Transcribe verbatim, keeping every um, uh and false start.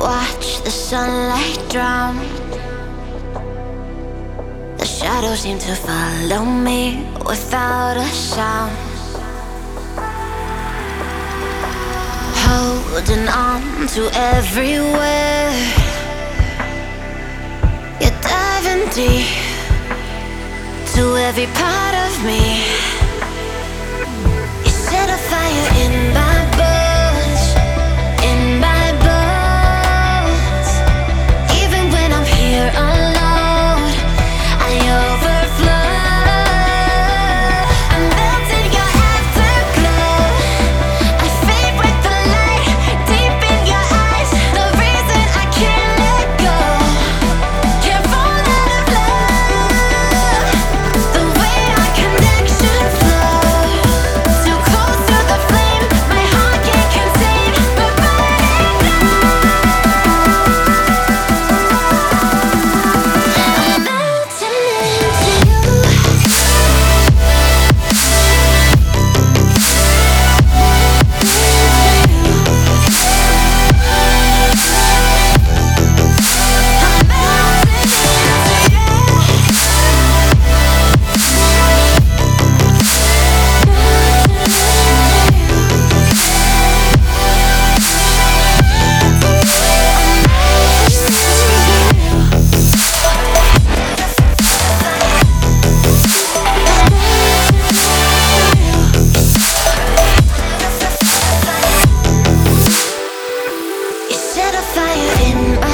watch the sunlight drown. The shadows seem to follow me without a sound. Holding on to every word. You're diving deep to every part of me. You set a fire in my bones, in my bones. Even when I'm here alone, I overflow. I'm melting your afterglow. I fade with the light deep in your eyes. The reason I can't let go. Can't fall out of love. The way our connection flows. Too close to the flame, my heart can't contain. We're burning down. I'm melting into you. You set a fire in my